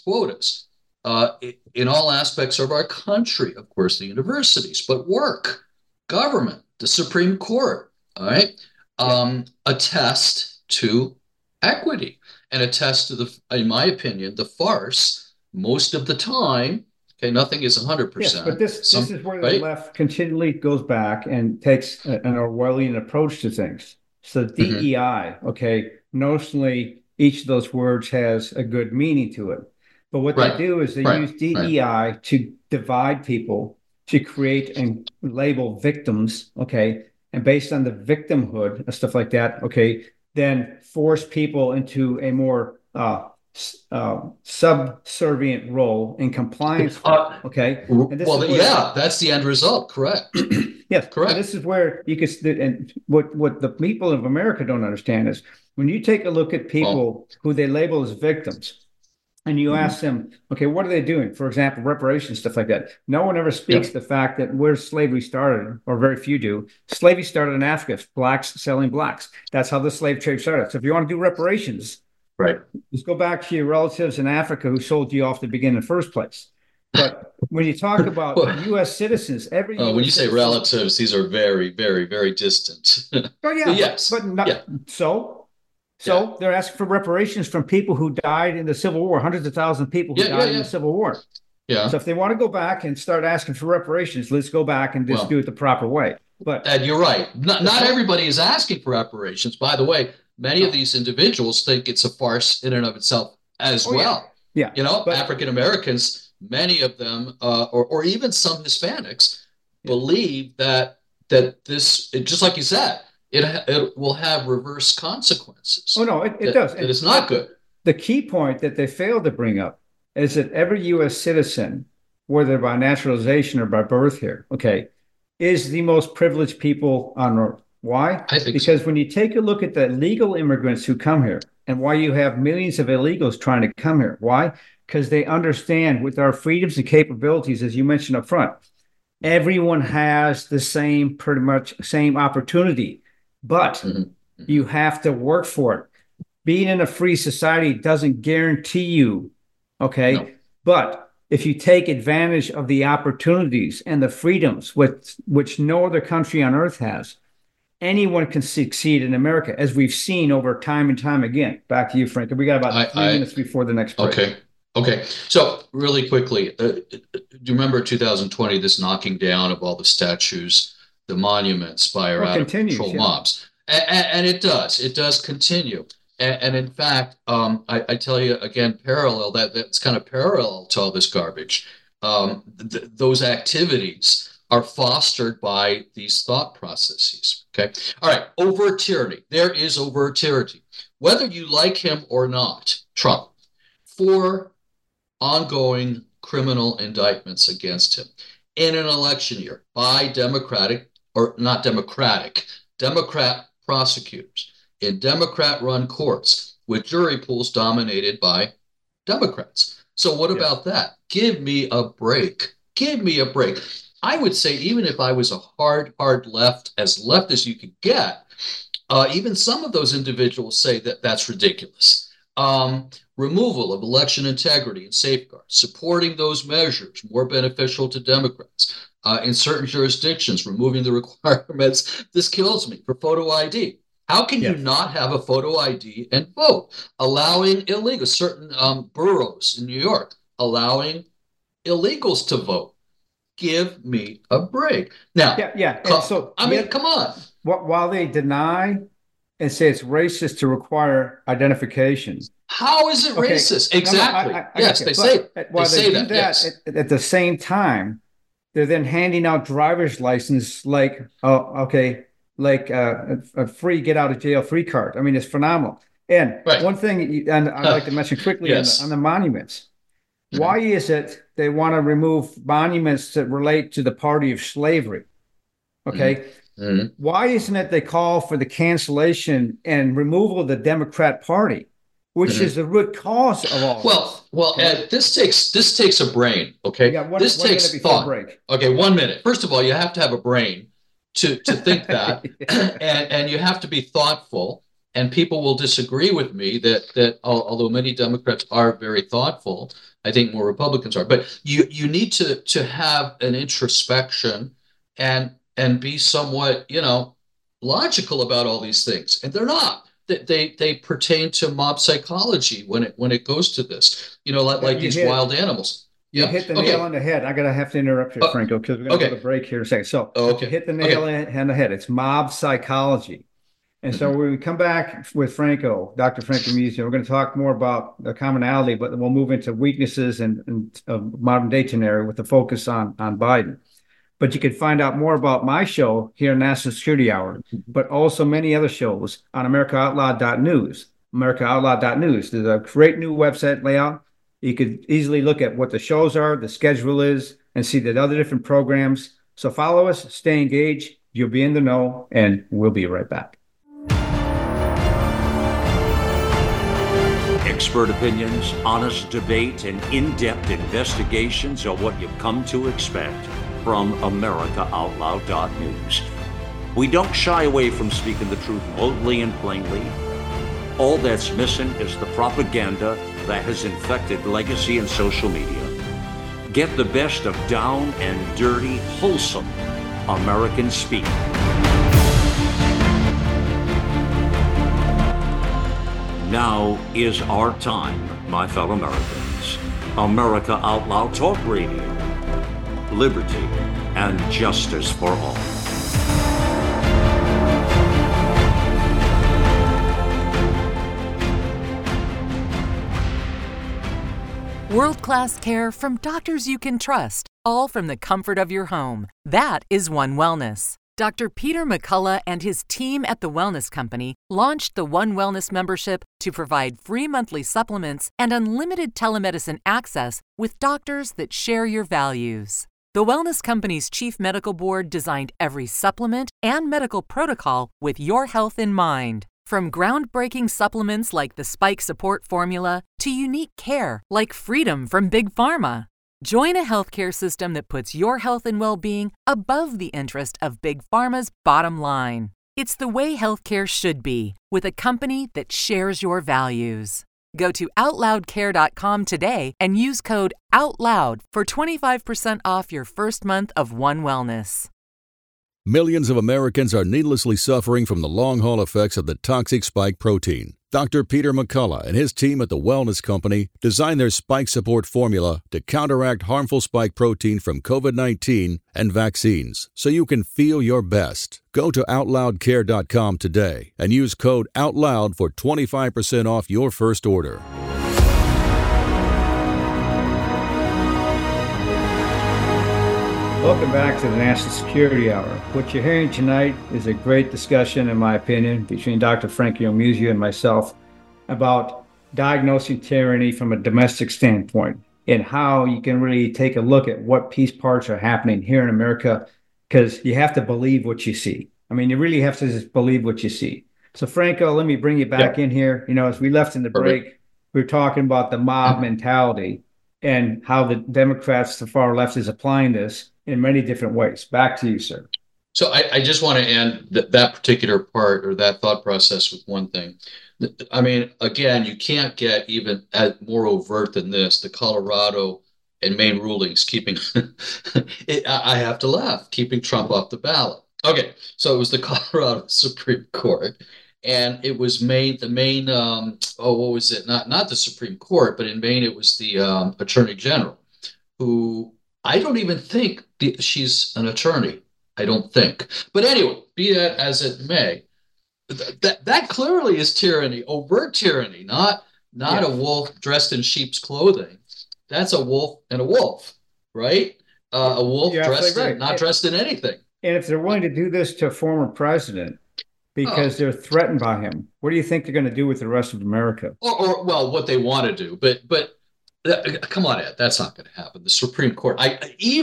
in all aspects of our country, of course, the universities, but work, government, the Supreme Court, all right, attest to equity and attest to in my opinion, the farce most of the time. Okay, nothing is 100%. Yes, but this is where the left continually goes back and takes an Orwellian approach to things. So DEI, okay, notionally, each of those words has a good meaning to it. But what they do is they use DEI to divide people, to create and label victims, okay, and based on the victimhood and stuff like that, okay, then force people into a more subservient role in compliance. Okay. That's the end result. Correct. Yes. Correct. And this is where you can, and what the people of America don't understand is when you take a look at people who they label as victims and you ask them, okay, what are they doing? For example, reparations, stuff like that. No one ever speaks the fact that where slavery started, or very few do. Slavery started in Africa, blacks selling blacks. That's how the slave trade started. So if you want to do reparations, right, just go back to your relatives in Africa who sold you off to begin in the first place. But when you talk about U.S. citizens, when you say relatives, these are very, very, very distant. Oh yeah, yes, but not so. So they're asking for reparations from people who died in the Civil War, hundreds of thousands of people who died in the Civil War. Yeah. So if they want to go back and start asking for reparations, let's go back and just do it the proper way. And you're right. Not everybody is asking for reparations. By the way, many of these individuals think it's a farce in and of itself as well. Yeah. African Americans, many of them, or even some Hispanics, believe that this, just like you said, it will have reverse consequences. Oh no, it does. It is not good. The key point that they failed to bring up is that every U.S. citizen, whether by naturalization or by birth here, okay, is the most privileged people on earth. Why? Because when you take a look at the legal immigrants who come here and why you have millions of illegals trying to come here. Why? Because they understand with our freedoms and capabilities, as you mentioned up front, everyone has the pretty much same opportunity, but you have to work for it. Being in a free society doesn't guarantee you, okay? No. But if you take advantage of the opportunities and the freedoms which no other country on earth has, anyone can succeed in America, as we've seen over time and time again. Back to you, Frank. We got about 3 minutes before the next break. Okay. So really quickly, do you remember 2020, this knocking down of all the statues, the monuments by our out-of-control mobs? And it does continue. And in fact, I tell you again, that's kind of parallel to all this garbage. Those activities are fostered by these thought processes. Okay. All right. Overt tyranny. There is overt tyranny. Whether you like him or not, Trump, 4 ongoing criminal indictments against him in an election year by Democrat prosecutors in Democrat-run courts with jury pools dominated by Democrats. So what about that? Give me a break. Give me a break. I would say even if I was a hard left as you could get, even some of those individuals say that that's ridiculous. Removal of election integrity and safeguards, supporting those measures more beneficial to Democrats. In certain jurisdictions, removing the requirements, this kills me, for photo ID. How can you not have a photo ID and vote? Allowing illegal, certain boroughs in New York, allowing illegals to vote. Give me a break. Now, come on. While they deny and say it's racist to require identification. How is it racist? Exactly. Yes, they say that. Yes. At the same time, they're then handing out driver's license like a free get out of jail free card. I mean, it's phenomenal. And one thing, and I'd like to mention quickly on the monuments. Mm-hmm. Why is it they want to remove monuments that relate to the party of slavery? Okay. Mm-hmm. Why isn't it they call for the cancellation and removal of the Democrat Party, which is the root cause of all Well, Ed, this takes a brain, okay? Yeah, this takes thought. Break. Okay, 1 minute. First of all, you have to have a brain to think that, and you have to be thoughtful. And people will disagree with me that although many Democrats are very thoughtful, I think more Republicans are. But you need to have an introspection and be somewhat, logical about all these things. And they're not. They pertain to mob psychology when it goes to this, like these wild animals. You hit the nail on the head. I'm going to have to interrupt you, Franco, because we're going to go to break here in a second. So you hit the nail on the head. It's mob psychology. And so when we come back with Franco, Dr. Franco Muzio, we're going to talk more about the commonality, but then we'll move into weaknesses and modern day scenario with the focus on Biden. But you can find out more about my show here in National Security Hour, but also many other shows on AmericaOutloud.news. AmericaOutloud.news. There's a great new website layout. You could easily look at what the shows are, the schedule is, and see the other different programs. So follow us, stay engaged. You'll be in the know, and we'll be right back. Expert opinions, honest debate, and in-depth investigations are what you've come to expect from AmericaOutloud.news. We don't shy away from speaking the truth boldly and plainly. All that's missing is the propaganda that has infected legacy and social media. Get the best of down and dirty, wholesome American speak. Now is our time, my fellow Americans. America Out Loud Talk Radio. Liberty and justice for all. World-class care from doctors you can trust, all from the comfort of your home. That is One Wellness. Dr. Peter McCullough and his team at The Wellness Company launched the One Wellness membership to provide free monthly supplements and unlimited telemedicine access with doctors that share your values. The Wellness Company's Chief Medical Board designed every supplement and medical protocol with your health in mind. From groundbreaking supplements like the Spike Support Formula to unique care like Freedom from Big Pharma. Join a healthcare system that puts your health and well-being above the interest of Big Pharma's bottom line. It's the way healthcare should be, with a company that shares your values. Go to OutLoudCare.com today and use code OUTLOUD for 25% off your first month of One Wellness. Millions of Americans are needlessly suffering from the long-haul effects of the toxic spike protein. Dr. Peter McCullough and his team at the Wellness Company designed their spike support formula to counteract harmful spike protein from COVID-19 and vaccines so you can feel your best. Go to OutLoudCare.com today and use code OUTLOUD for 25% off your first order. Welcome back to the National Security Hour. What you're hearing tonight is a great discussion, in my opinion, between Dr. Franco Muzio and myself about diagnosing tyranny from a domestic standpoint and how you can really take a look at what piece parts are happening here in America, because you have to believe what you see. I mean, you really have to just believe what you see. So, Franco, let me bring you back in here. You know, as we left in the break, we were talking about the mob mentality and how the Democrats, the far left, is applying this in many different ways. Back to you, sir. So I just want to end that particular part or that thought process with one thing. I mean, again, you can't get even more overt than this. The Colorado and Maine rulings keeping, I have to laugh, keeping Trump off the ballot. Okay, so it was the Colorado Supreme Court, and it was Maine, the Maine, what was it? Not the Supreme Court, but in Maine, it was the Attorney General, who I don't even think she's an attorney. I don't think. But anyway, be that as it may, that clearly is tyranny, overt tyranny, not a wolf dressed in sheep's clothing. That's a wolf and a wolf, right? A wolf dressed in, not dressed in anything. And if they're willing to do this to a former president because they're threatened by him, what do you think they're going to do with the rest of America? Or well, what they want to do, but come on, Ed, that's not going to happen. The Supreme Court, I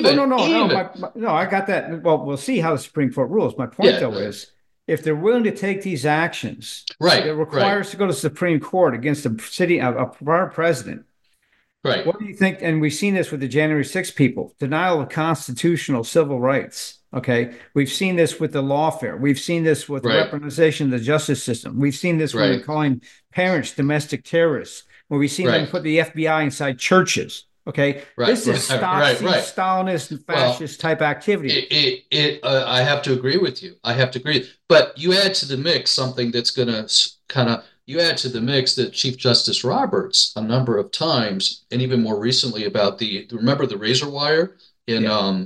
got that. Well, we'll see how the Supreme Court rules. My point, though, is if they're willing to take these actions, it requires to go to the Supreme Court against a prior president. Right. What do you think? And we've seen this with the January 6th people, denial of constitutional civil rights. Okay. We've seen this with the lawfare. We've seen this with the weaponization of the justice system. We've seen this when they're calling parents domestic terrorists, where we've seen them put the FBI inside churches. Okay. This is Stalinist and fascist type activity. I have to agree with you. I have to agree. But you add to the mix something that's going to you add to the mix that Chief Justice Roberts a number of times, and even more recently about remember the razor wire in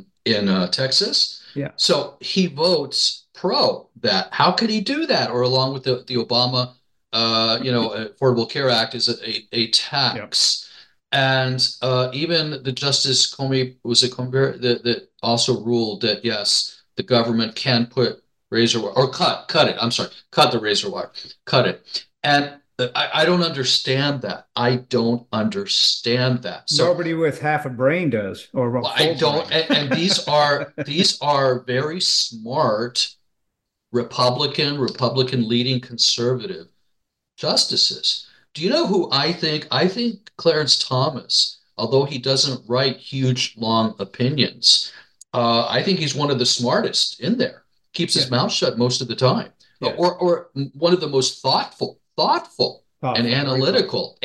Texas? Yeah. So he votes pro that. How could he do that? Or along with the Obama, Affordable Care Act is a tax. Yeah. And even the Justice Comey, that also ruled that, yes, the government can put razor wire or cut it. I'm sorry, cut the razor wire, cut it. And I don't understand that. I don't understand that. So nobody with half a brain does, I don't. And these are very smart Republican leading conservative justices. Do you know who I think? I think Clarence Thomas, although he doesn't write huge, long opinions, I think he's one of the smartest in there. Keeps his mouth shut most of the time, or one of the most thoughtful and analytical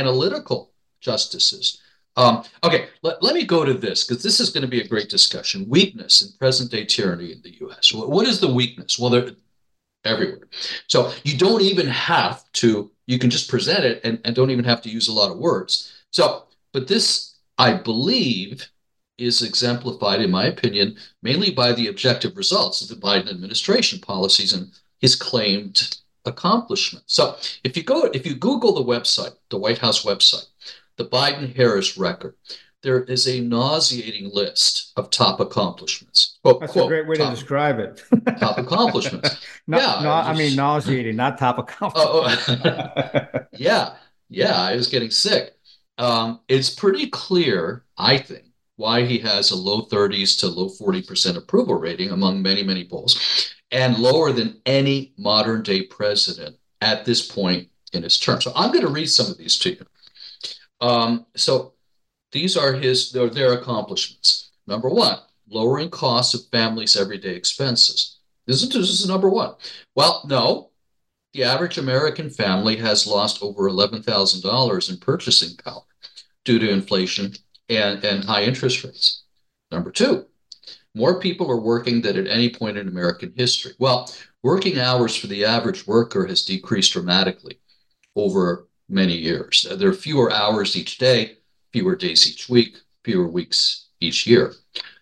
justices. Okay, let me go to this, because this is going to be a great discussion. Weakness in present-day tyranny in the U.S. What is the weakness? Well, they're everywhere. So you don't even have to, you can just present it and don't even have to use a lot of words. So, but this, I believe, is exemplified, in my opinion, mainly by the objective results of the Biden administration policies and his claimed accomplishments. So if you Google the website, the White House website, the Biden-Harris record, there is a nauseating list of top accomplishments. That's a great way to describe it. Top accomplishments. Nauseating, not top accomplishments. Yeah, I was getting sick. It's pretty clear, I think, why he has a low 30s to low 40% approval rating among many, many polls, and lower than any modern day president at this point in his term. So I'm going to read some of these to you. So these are their accomplishments. Number one, lowering costs of families' everyday expenses. This is number one. Well, no, the average American family has lost over $11,000 in purchasing power due to inflation and high interest rates. Number two, more people are working than at any point in American history. Well, working hours for the average worker has decreased dramatically over many years. There are fewer hours each day, fewer days each week, fewer weeks each year.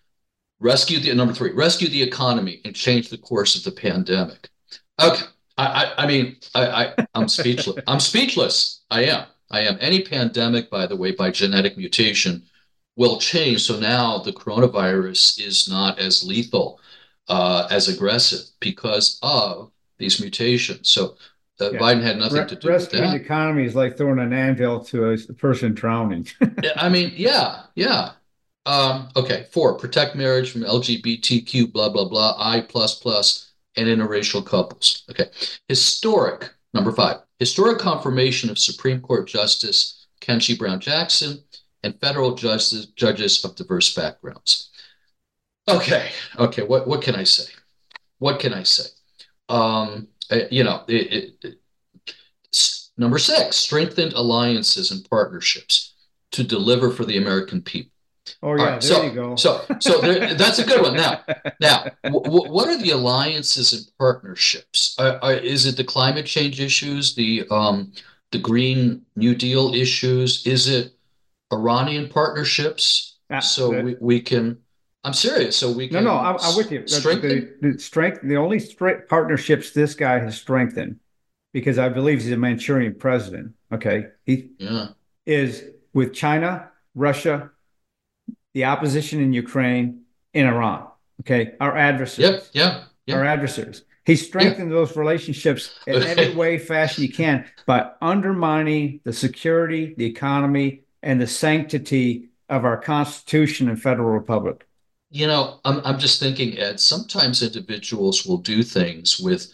Number three, rescue the economy and change the course of the pandemic. Okay, I'm speechless. I'm speechless. I am. Any pandemic, by the way, by genetic mutation, will change. So now the coronavirus is not as lethal, as aggressive because of these mutations. So Biden had nothing to do with Rescuing the that. economy is like throwing an anvil to a person drowning. I mean, yeah. Okay, 4, protect marriage from LGBTQ, blah, blah, blah, I++, and interracial couples. Okay, number 5, historic confirmation of Supreme Court Justice Ketanji Brown Jackson and federal judges of diverse backgrounds. Okay, what can I say? What can I say? Number 6, strengthened alliances and partnerships to deliver for the American people. Oh yeah, right, there you go. That's a good one. Now, what are the alliances and partnerships? Is it the climate change issues, the Green New Deal issues? Is it Iranian partnerships? We can. I'm serious. So we can. No, I'm with you. The only partnerships this guy has strengthened, because I believe he's a Manchurian president. Okay, he is with China, Russia, the opposition in Ukraine, and Iran. Okay, our adversaries. Yep. Our adversaries. He strengthened those relationships in every way, fashion you can by undermining the security, the economy, and the sanctity of our Constitution and federal republic. I'm just thinking, Ed, sometimes individuals will do things with,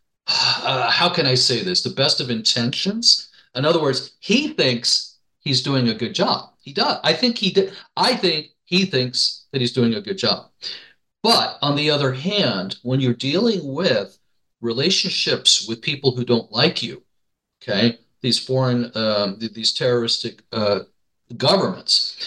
how can I say this, the best of intentions. In other words, he thinks he's doing a good job. He does. I think he did. I think he thinks that he's doing a good job. But on the other hand, when you're dealing with relationships with people who don't like you, okay, these foreign, these terroristic governments,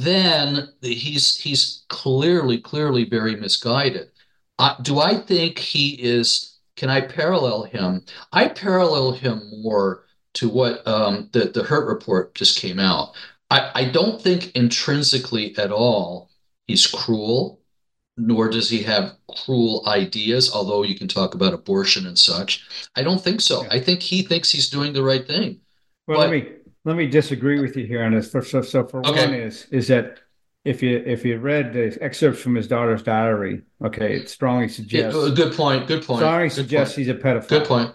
then he's clearly very misguided. Do I think he is? Can I parallel him? I parallel him more to what the Hurt report just came out. I don't think intrinsically at all he's cruel, nor does he have cruel ideas, although you can talk about abortion and such. I don't think so. Yeah. I think he thinks he's doing the right thing. Well, let me disagree with you here on this. So for one is that if you read the excerpts from his daughter's diary, okay, it strongly suggests. Yeah, good point. Strongly suggests he's a pedophile. Good point.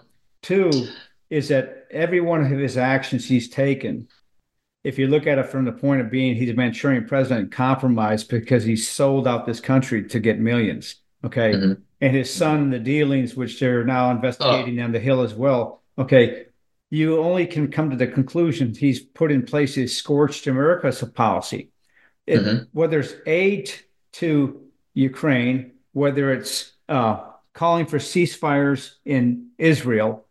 2 is that every one of his actions he's taken, if you look at it from the point of being he's a Manchurian president, compromised because he sold out this country to get millions. Okay. Mm-hmm. And his son, the dealings, which they're now investigating on the Hill as well. Okay. You only can come to the conclusion he's put in place his scorched America policy. Whether it's aid to Ukraine, whether it's calling for ceasefires in Israel,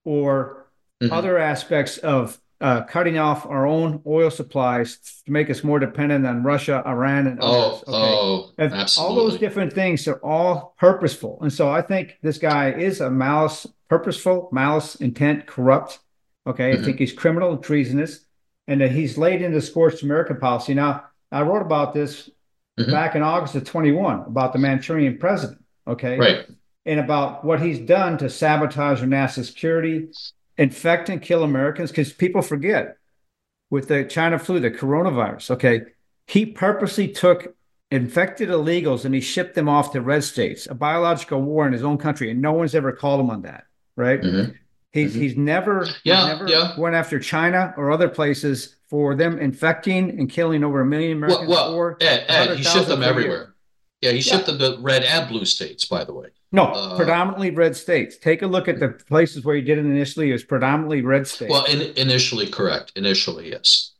or other aspects of cutting off our own oil supplies to make us more dependent on Russia, Iran, and others. Absolutely. All those different things are all purposeful. And so I think this guy is a purposeful, malice, intent, corrupt. Okay. I think he's criminal and treasonous, and that he's laid into scorched America policy. Now, I wrote about this back in August of 21 about the Manchurian president. Okay. Right. And about what he's done to sabotage our national security, infect and kill Americans, because people forget with the China flu, the coronavirus, okay, he purposely took infected illegals and he shipped them off to red states, a biological war in his own country, and no one's ever called him on that, right? He's never went after China or other places for them infecting and killing over 1 million Americans. Well, Ed, he shipped them everywhere. Yeah, he shipped them to red and blue states, by the way. No, predominantly red states. Take a look at the places where he did it initially. It was predominantly red states. Well, initially, correct. Initially, yes.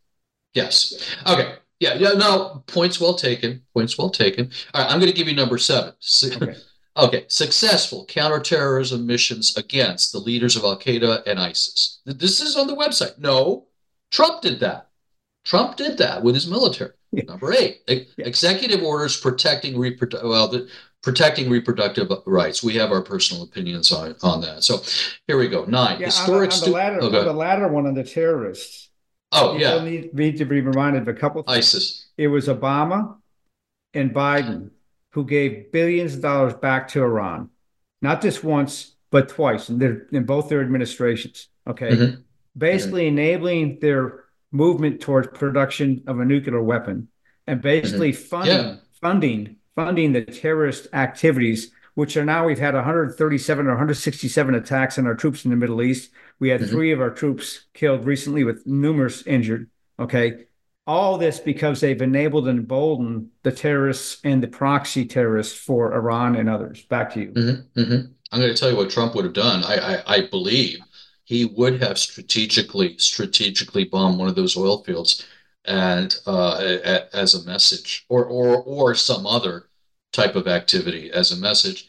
Yes. Okay. Yeah. No, points well taken. All right, I'm going to give you number 7. Okay. Successful counterterrorism missions against the leaders of Al-Qaeda and ISIS. This is on the website. No, Trump did that. Trump did that with his military. Yeah. Number 8, executive orders protecting reproductive rights. We have our personal opinions on that. So here we go. 9. Historic. On the latter one, on the terrorists. People need to be reminded of a couple things. ISIS. It was Obama and Biden who gave billions of dollars back to Iran, not just once, but twice in both their administrations. Okay. Basically enabling their movement towards production of a nuclear weapon, and basically funding the terrorist activities which are now we've had 137 or 167 attacks on our troops in the Middle East. We had 3 of our troops killed recently with numerous injured. Okay. All this because they've enabled and emboldened the terrorists and the proxy terrorists for Iran and others. Back to you. I'm going to tell you what Trump would have done. I believe he would have strategically bombed one of those oil fields and as a message, or some other type of activity as a message,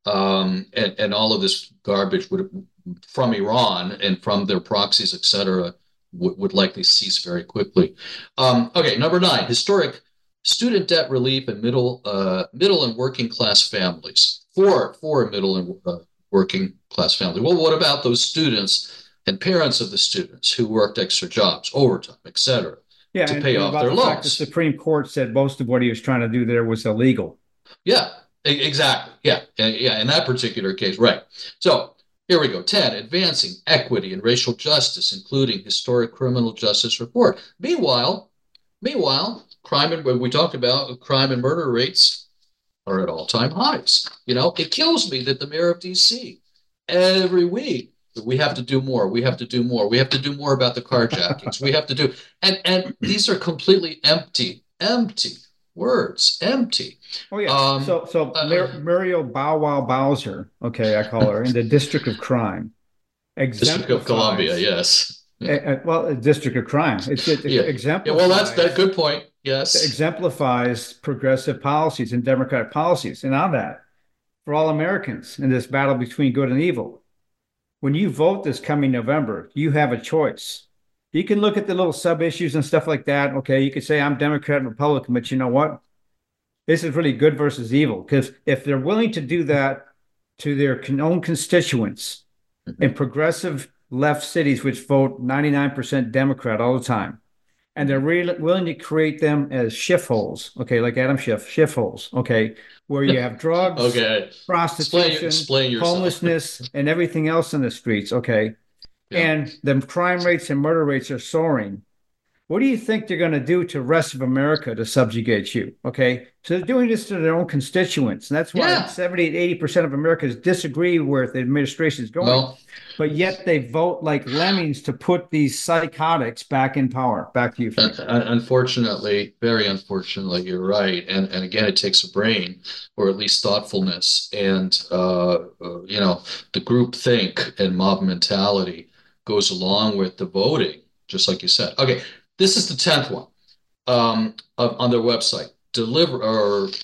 and all of this garbage would have, from Iran and from their proxies, etc., would likely cease very quickly. Okay, number 9, historic student debt relief in middle and working class families. For middle and working class families. Well, what about those students and parents of the students who worked extra jobs, overtime, etc., to pay off their loans? The Supreme Court said most of what he was trying to do there was illegal. Yeah, exactly. Yeah, in that particular case, right. So here we go. 10, advancing equity and racial justice, including historic criminal justice reform. Meanwhile, when we talked about crime and murder rates are at all-time highs. It kills me that the mayor of D.C. every week, we have to do more. We have to do more. We have to do more about the carjackings. We have to do, and these are completely empty words, empty. Oh yeah. Muriel Bow Wow Bowser, okay, I call her, in the District of Crime. District of Columbia, yes. District of Crime. It exemplifies. Yeah, well, that's that good point. Yes. Exemplifies progressive policies and democratic policies. And on that, for all Americans in this battle between good and evil, when you vote this coming November, you have a choice. You can look at the little sub-issues and stuff like that. Okay, you could say I'm Democrat and Republican, but you know what? This is really good versus evil. Because if they're willing to do that to their own constituents in progressive left cities, which vote 99% Democrat all the time, and they're really willing to create them as shift holes, okay, like Adam Schiff, shift holes, okay, where you have drugs, okay, prostitution, homelessness, and everything else in the streets, okay, and the crime rates and murder rates are soaring. What do you think they're going to do to the rest of America to subjugate you? Okay. So they're doing this to their own constituents. And that's why 70 to 80% of Americans disagree where the administration is going. But yet they vote like lemmings to put these psychotics back in power. Back to you, Frank. Unfortunately, very unfortunately, you're right. And again, it takes a brain, or at least thoughtfulness, and the group think and mob mentality goes along with the voting, just like you said. Okay. This is the 10th one on their website. Delivering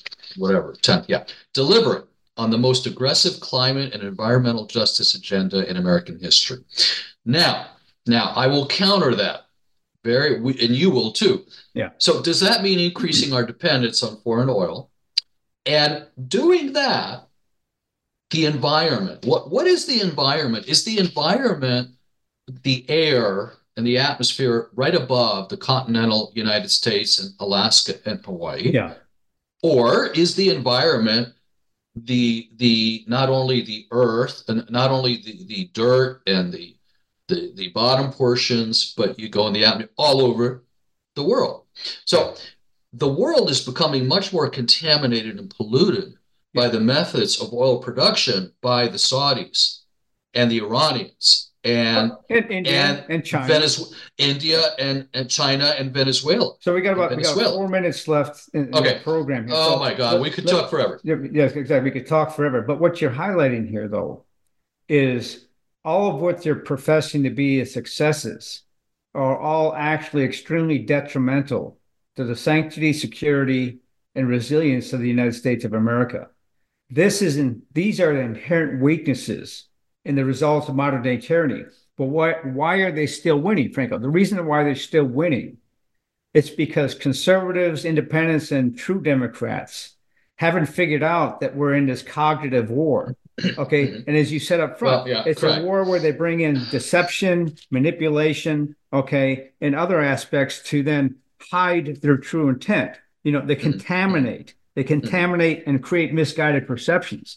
on the most aggressive climate and environmental justice agenda in American history. Now, I will counter that and you will too. Yeah. So does that mean increasing our dependence on foreign oil? And doing that, the environment. What is the environment? Is the environment the air and the atmosphere right above the continental United States and Alaska and Hawaii? Yeah. Or is the environment the not only the earth and not only the dirt and the bottom portions, but you go in the atmosphere all over the world. So the world is becoming much more contaminated and polluted by the methods of oil production by the Saudis and the Iranians and India and China, India and China and Venezuela. So we got 4 minutes left in the program here. Oh my God, we could talk forever. Yes, exactly. We could talk forever. But what you're highlighting here, though, is all of what you're professing to be as successes are all actually extremely detrimental to the sanctity, security, and resilience of the United States of America. These are the inherent weaknesses in the results of modern day tyranny. But why are they still winning, Franco? The reason why they're still winning, it's because conservatives, independents, and true Democrats haven't figured out that we're in this cognitive war. Okay. And as you said up front, it's correct. A war where they bring in deception, manipulation, okay, and other aspects to then hide their true intent. They contaminate and create misguided perceptions.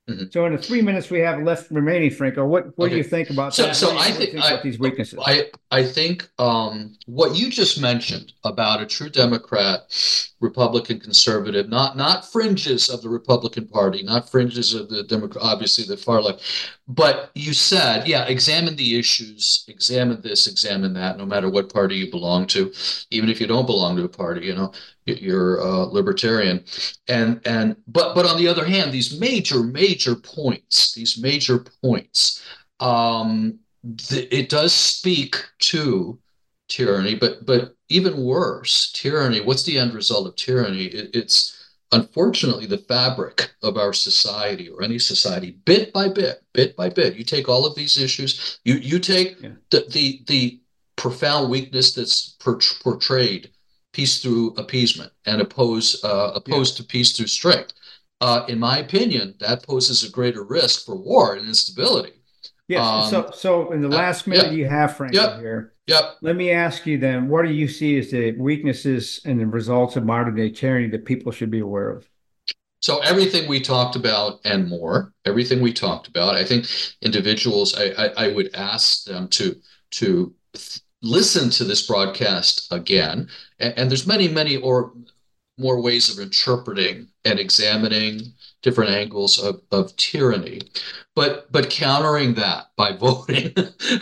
So in the 3 minutes we have left remaining, Franco, what do Okay. you think about So, that? so What do I you think about these weaknesses? I think what you just mentioned about a true Democrat, Republican, conservative, not fringes of the Republican Party, not fringes of the Democrat, obviously the far left, but you said, yeah, examine the issues, examine this, examine that, no matter what party you belong to, even if you don't belong to a party, you know, you're libertarian, but on the other hand, these major points, it does speak to tyranny, but even worse, tyranny. What's the end result of tyranny? It's unfortunately the fabric of our society, or any society, bit by bit. You take all of these issues, you take the profound weakness that's portrayed, peace through appeasement, and opposed to peace through strength. In my opinion, that poses a greater risk for war and instability. Yes. So in the last minute you have, Franco, here, let me ask you then, what do you see as the weaknesses and the results of modern day tyranny that people should be aware of? So everything we talked about and more, everything we talked about, I think individuals, I would ask them to listen to this broadcast again. And there's many or more ways of interpreting and examining different angles of tyranny, but countering that by voting,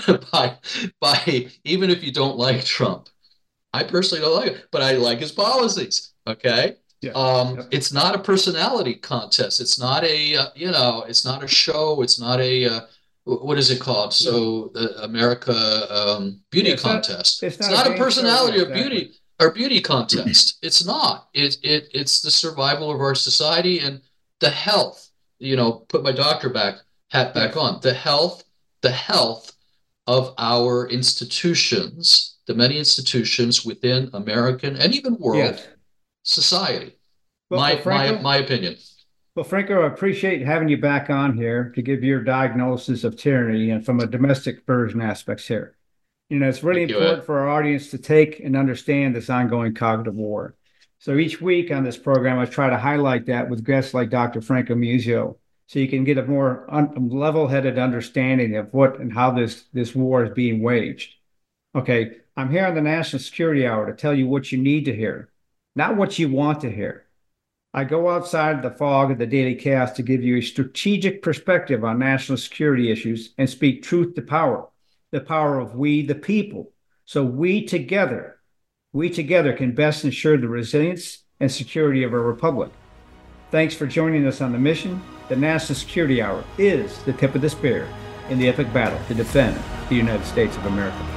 by even if you don't like Trump. I personally don't like it, but I like his policies. Okay. It's not a personality contest. It's not a it's not a show. It's not a what is it called? So the America beauty contest. It's not a personality or beauty contest. It's not. It's the survival of our society and the health. Put my doctor hat back on. The health of our institutions, the many institutions within American and even world society. My opinion. Well, Franco, I appreciate having you back on here to give your diagnosis of tyranny and from a domestic version aspects here. It's really important for our audience to take and understand this ongoing cognitive war. So each week on this program, I try to highlight that with guests like Dr. Franco Muzio, so you can get a more level-headed understanding of what and how this war is being waged. Okay, I'm here on the National Security Hour to tell you what you need to hear, not what you want to hear. I go outside the fog of the daily chaos to give you a strategic perspective on national security issues and speak truth to power, the power of we, the people. So we together can best ensure the resilience and security of our republic. Thanks for joining us on the mission. The National Security Hour is the tip of the spear in the epic battle to defend the United States of America.